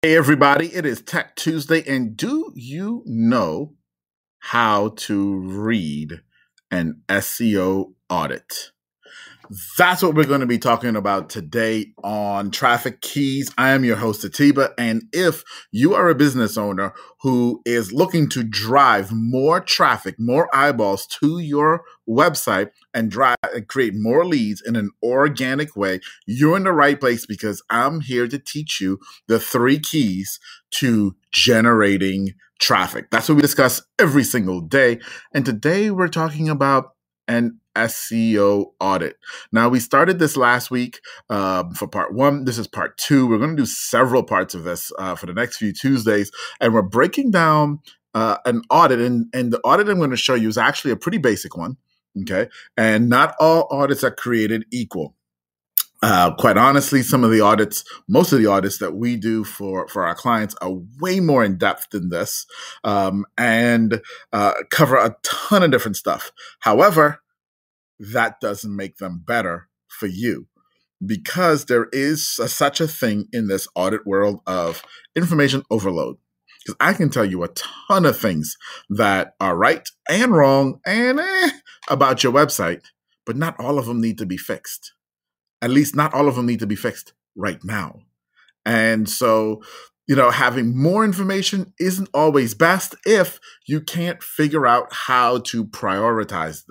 Hey, everybody, it is Tech Tuesday, and do you know how to read an SEO audit? That's what we're going to be talking about today on Traffic Keys. I am your host, Atiba. And if you are a business owner who is looking to drive more traffic, more eyeballs to your website and create more leads in an organic way, you're in the right place because I'm here to teach you the 3 keys to generating traffic. That's what we discuss every single day. And today we're talking about an SEO audit. Now, we started this last week for part 1. This is part 2. We're going to do several parts of this for the next few Tuesdays, and we're breaking down an audit. And the audit I'm going to show you is actually a pretty basic one. Okay, and not all audits are created equal. Quite honestly, most of the audits that we do for our clients are way more in depth than this, and cover a ton of different stuff. However, that doesn't make them better for you, because there is such a thing in this audit world of information overload. Because I can tell you a ton of things that are right and wrong and about your website, but not all of them need to be fixed. At least not all of them need to be fixed right now. And so, having more information isn't always best if you can't figure out how to prioritize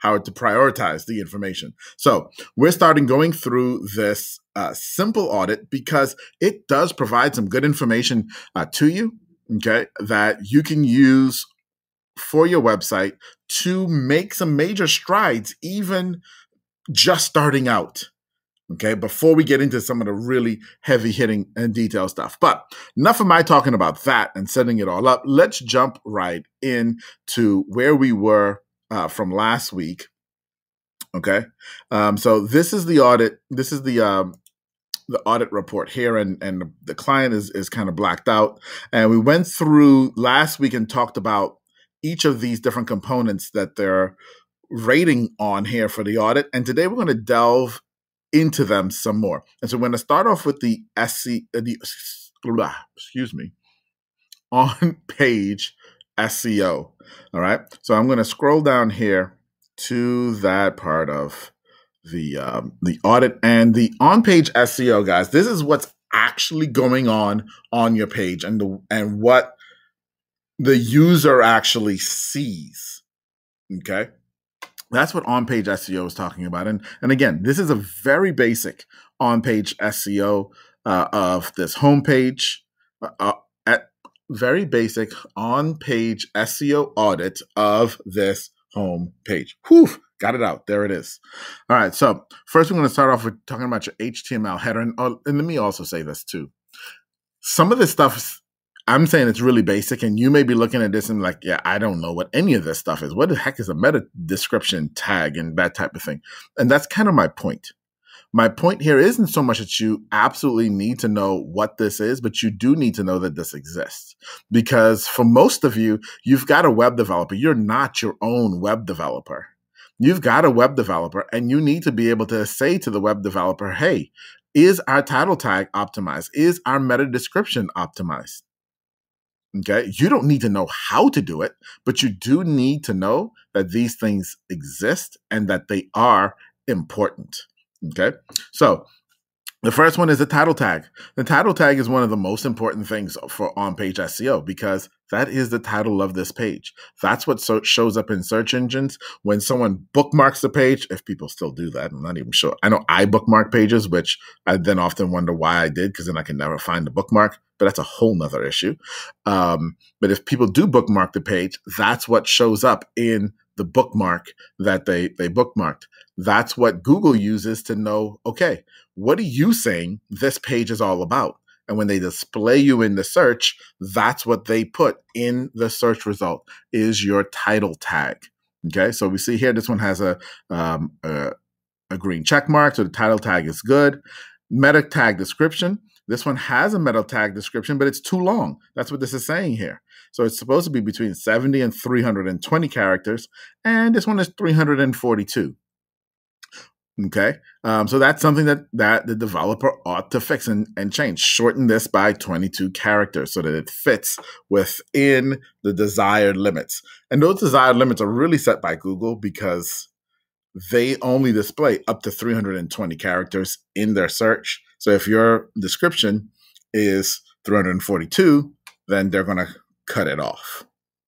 the information. So we're starting going through this simple audit because it does provide some good information to you, okay, that you can use for your website to make some major strides, even just starting out. Okay, before we get into some of the really heavy hitting and detailed stuff. But enough of my talking about that and setting it all up. Let's jump right in to where we were from last week. Okay, so this is the audit. This is the audit report here, and the client is kind of blacked out. And we went through last week and talked about each of these different components that they're rating on here for the audit. And today we're going to delve into them some more. And so we're going to start off with the on page SEO. All right. So I'm going to scroll down here to that part of the audit and the on page SEO, guys. This is what's actually going on your page and what the user actually sees. Okay. That's what on-page SEO is talking about. And again, this is a very basic on-page SEO of this homepage, very basic on-page SEO audit of this home page. Whew, got it out. There it is. All right. So first, we're going to start off with talking about your HTML header. And let me also say this too. Some of this stuff I'm saying it's really basic, and you may be looking at this and like, yeah, I don't know what any of this stuff is. What the heck is a meta description tag and that type of thing? And that's kind of my point. My point here isn't so much that you absolutely need to know what this is, but you do need to know that this exists. Because for most of you, you've got a web developer. You're not your own web developer. You've got a web developer, and you need to be able to say to the web developer, hey, is our title tag optimized? Is our meta description optimized? Okay, you don't need to know how to do it, but you do need to know that these things exist and that they are important. Okay, so the first one is the title tag. The title tag is one of the most important things for on-page SEO because that is the title of this page. That's what shows up in search engines when someone bookmarks the page, if people still do that. I'm not even sure. I know I bookmark pages, which I then often wonder why I did, because then I can never find the bookmark, but that's a whole nother issue. But if people do bookmark the page, that's what shows up in the bookmark that they bookmarked. That's what Google uses to know, okay, what are you saying this page is all about? And when they display you in the search, that's what they put in the search result is your title tag. Okay, so we see here, this one has a green check mark, so the title tag is good. Meta tag description. This one has a meta tag description, but it's too long. That's what this is saying here. So it's supposed to be between 70 and 320 characters, and this one is 342. Okay. So that's something that the developer ought to fix and change. Shorten this by 22 characters so that it fits within the desired limits. And those desired limits are really set by Google because they only display up to 320 characters in their search. So if your description is 342, then they're going to cut it off.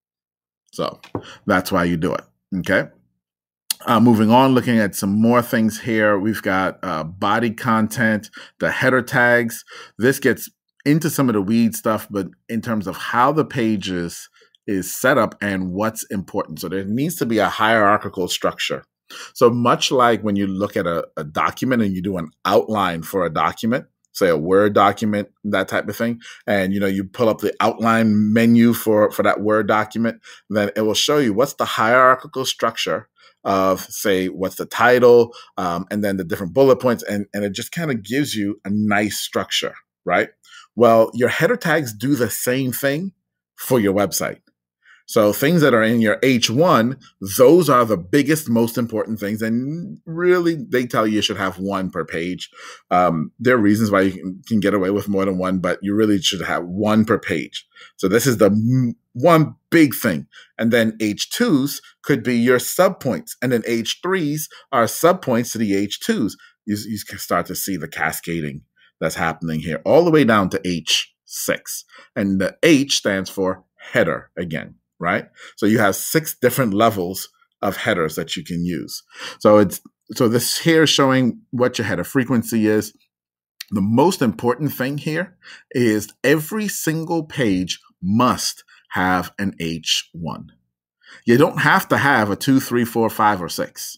So that's why you do it. Okay. Moving on, looking at some more things here. We've got body content, the header tags. This gets into some of the weed stuff, but in terms of how the pages is set up and what's important. So there needs to be a hierarchical structure. So much like when you look at a document and you do an outline for a document, say a Word document, that type of thing, and you pull up the outline menu for that Word document, then it will show you what's the hierarchical structure of, say, what's the title, and then the different bullet points, and it just kind of gives you a nice structure, right? Well, your header tags do the same thing for your website. So things that are in your H1, those are the biggest, most important things. And really, they tell you should have one per page. There are reasons why you can get away with more than one, but you really should have one per page. So this is the one big thing. And then H2s could be your subpoints. And then H3s are subpoints to the H2s. You can start to see the cascading that's happening here all the way down to H6. And the H stands for header again. Right? So you have 6 different levels of headers that you can use. So this here is showing what your header frequency is. The most important thing here is every single page must have an H1. You don't have to have a 2, 3, 4, 5, or 6.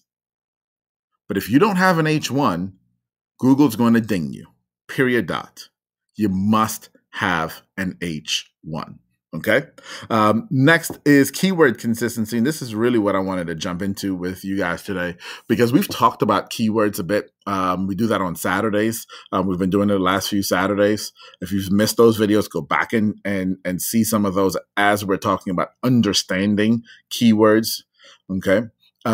But if you don't have an H1, Google's going to ding you. Period. Dot. You must have an H1. Okay. Next is keyword consistency. And this is really what I wanted to jump into with you guys today, because we've talked about keywords a bit. We do that on Saturdays. We've been doing it the last few Saturdays. If you've missed those videos, go back and see some of those as we're talking about understanding keywords. Okay.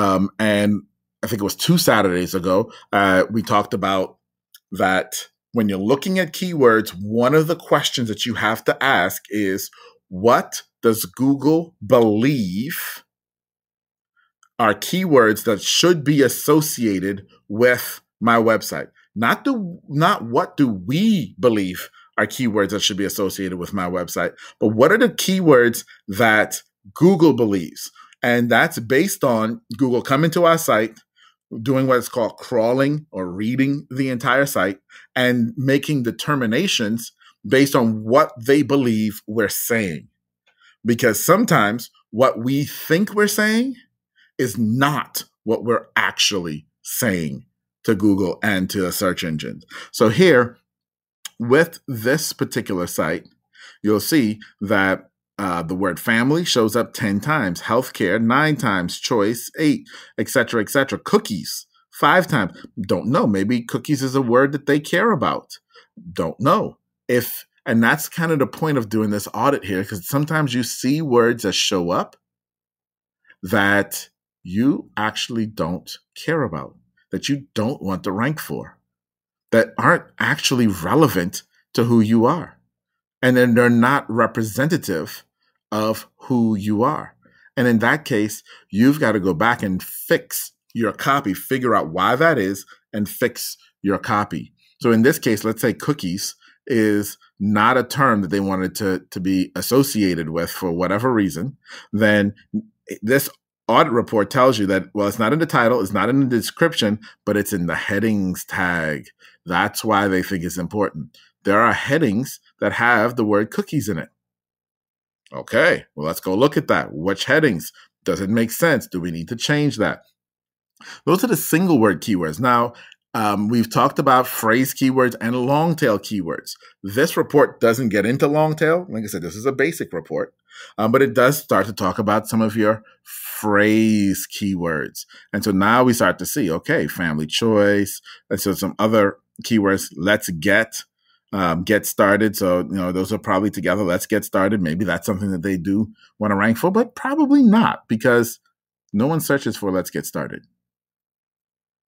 And I think it was 2 Saturdays ago, we talked about that when you're looking at keywords, one of the questions that you have to ask is, what does Google believe are keywords that should be associated with my website? Not what do we believe are keywords that should be associated with my website, but what are the keywords that Google believes? And that's based on Google coming to our site, doing what is called crawling or reading the entire site and making determinations based on what they believe we're saying. Because sometimes what we think we're saying is not what we're actually saying to Google and to the search engines. So here, with this particular site, you'll see that the word family shows up 10 times, healthcare 9 times, choice 8, etc., etc. Cookies 5 times. Don't know. Maybe cookies is a word that they care about. Don't know. And that's kind of the point of doing this audit here, because sometimes you see words that show up that you actually don't care about, that you don't want to rank for, that aren't actually relevant to who you are. And then they're not representative of who you are. And in that case, you've got to go back and fix your copy, figure out why that is, and fix your copy. So in this case, let's say cookies is not a term that they wanted to be associated with for whatever reason. Then this audit report tells you that, well, it's not in the title, it's not in the description, but it's in the headings tag. That's why they think it's important. There are headings that have the word cookies in it. Okay, well, let's go look at that. Which headings? Does it make sense? Do we need to change that? Those are the single word keywords. Now, we've talked about phrase keywords and long tail keywords. This report doesn't get into long tail. Like I said, this is a basic report, but it does start to talk about some of your phrase keywords. And so now we start to see, okay, family choice. And so some other keywords, let's get started. So, those are probably together. Let's get started. Maybe that's something that they do want to rank for, but probably not, because no one searches for let's get started.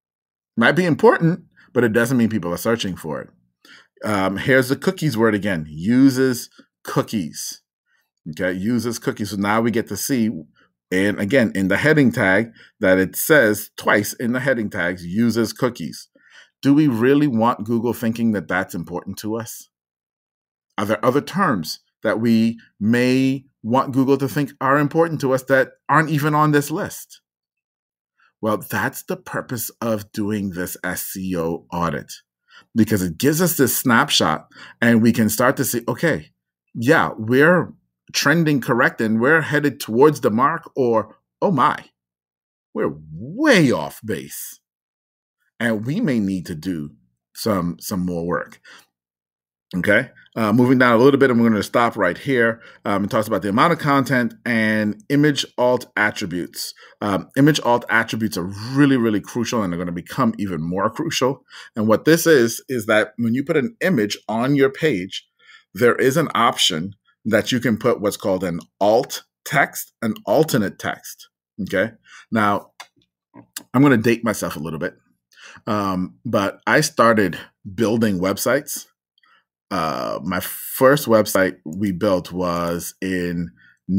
Might be important, but it doesn't mean people are searching for it. Here's the cookies word again. Uses cookies. Okay, uses cookies. So now we get to see, and again, in the heading tag, that it says twice in the heading tags, uses cookies. Do we really want Google thinking that that's important to us? Are there other terms that we may want Google to think are important to us that aren't even on this list? Well, that's the purpose of doing this SEO audit, because it gives us this snapshot and we can start to see, okay, yeah, we're trending correct and we're headed towards the mark, or, oh my, we're way off base. And we may need to do some more work. Okay, moving down a little bit, and we're going to stop right here. It talks about the amount of content and image alt attributes. Image alt attributes are really, really crucial, and they're going to become even more crucial. And what this is that when you put an image on your page, there is an option that you can put what's called an alt text, an alternate text. Okay, now I'm going to date myself a little bit, but I started building websites. My first website we built was in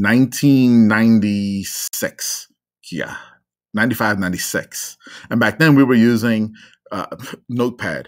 1996. Yeah, 95, 96. And back then we were using Notepad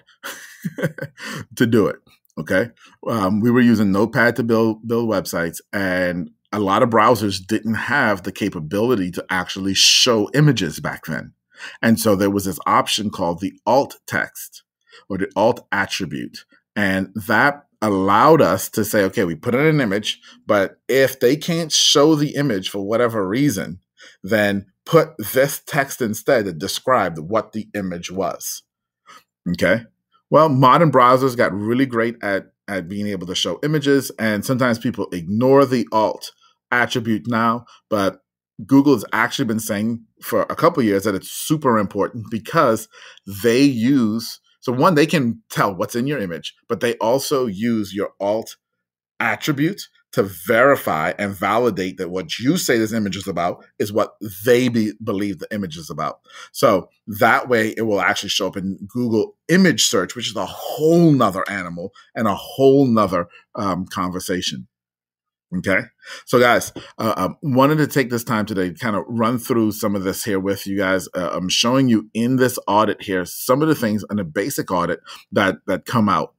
to do it. Okay. We were using Notepad to build websites, and a lot of browsers didn't have the capability to actually show images back then. And so there was this option called the alt text or the alt attribute. And that allowed us to say, okay, we put in an image, but if they can't show the image for whatever reason, then put this text instead that described what the image was. Okay. Well, modern browsers got really great at being able to show images, and sometimes people ignore the alt attribute now, but Google has actually been saying for a couple of years that it's super important, because they use, so one, they can tell what's in your image, but they also use your alt attribute to verify and validate that what you say this image is about is what they believe the image is about. So that way it will actually show up in Google image search, which is a whole nother animal and a whole nother conversation. Okay. So guys, wanted to take this time today to kind of run through some of this here with you guys. I'm showing you in this audit here some of the things in a basic audit that come out.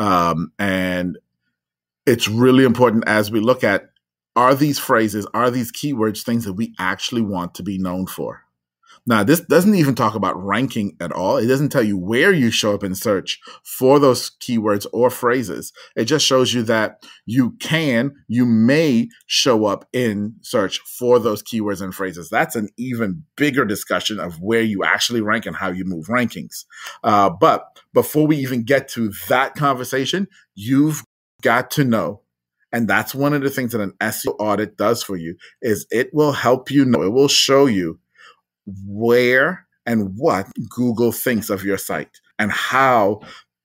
And it's really important as we look at, are these phrases, are these keywords things that we actually want to be known for? Now, this doesn't even talk about ranking at all. It doesn't tell you where you show up in search for those keywords or phrases. It just shows you that you may show up in search for those keywords and phrases. That's an even bigger discussion of where you actually rank and how you move rankings. But before we even get to that conversation, you've got to know, and that's one of the things that an SEO audit does for you, is it will help you know, it will show you where and what Google thinks of your site, and how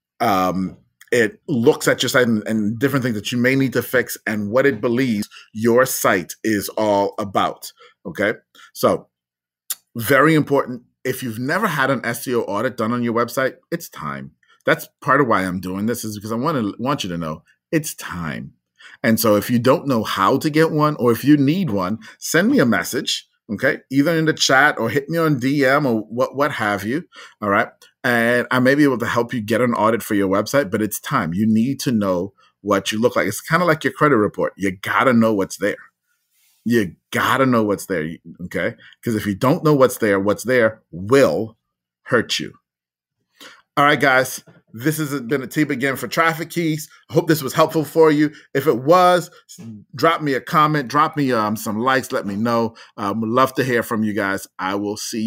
it looks at your site, and different things that you may need to fix, and what it believes your site is all about. Okay. So very important. If you've never had an SEO audit done on your website, it's time. That's part of why I'm doing this, is because I want you to know it's time. And so if you don't know how to get one, or if you need one, send me a message. Okay, either in the chat or hit me on DM or what have you. All right, and I may be able to help you get an audit for your website. But it's time. You need to know what you look like. It's kind of like your credit report. You gotta know what's there. You gotta know what's there. Okay, because if you don't know what's there will hurt you. All right, guys. This has been a tip again for Traffic Keys. I hope this was helpful for you. If it was, drop me a comment, drop me some likes, let me know. Would love to hear from you guys. I will see you.